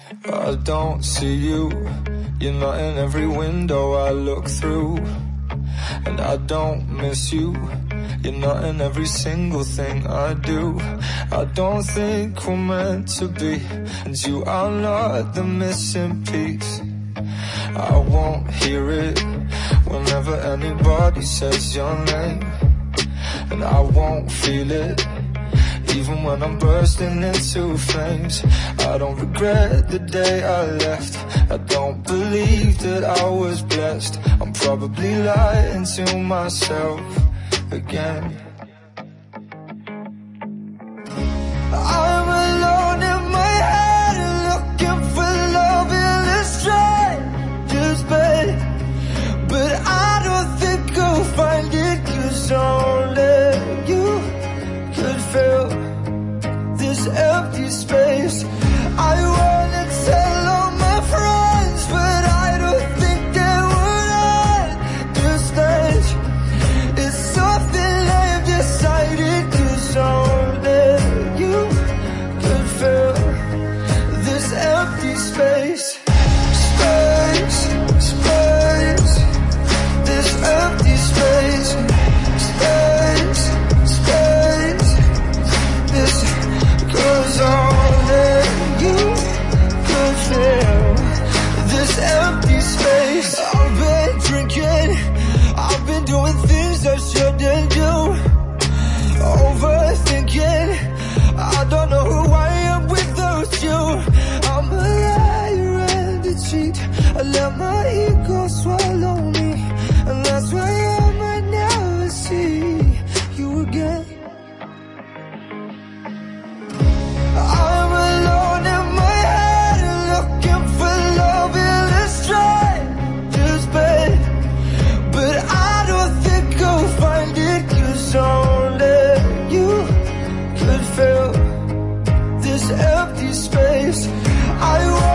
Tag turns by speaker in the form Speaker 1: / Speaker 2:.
Speaker 1: I don't see you. You're not in every window I look through. And I don't miss you. You're not in every single thing I do. I don't think we're meant to be, and you are not the missing piece. I won't hear it whenever anybody says your name, and I won't feel it even when I'm bursting into flames. I don't regret the day I left. I don't believe that I was blessed. I'm probably lying to myself again. I'm alone in my head, looking for love in a stranger's bed. But I don't think I'll find it, 'cause only you could fill this empty space. I wanna tell all my friends, but I don't think they would understand. It's something I've decided, 'cause only you could fill this empty space. Space, space, this empty space. Space, space, this, 'cause only you could fill this empty space. I've been drinking, I've been doing things I shouldn't do. Overthinking, I don't know who I am without you. I'm a liar and a cheat. I let my ego swallow me, and that's why I might never see you again. I'm alone in my head, looking for love in a stranger's bed. But I don't think I'll find it, 'cause only you could fill this empty space. I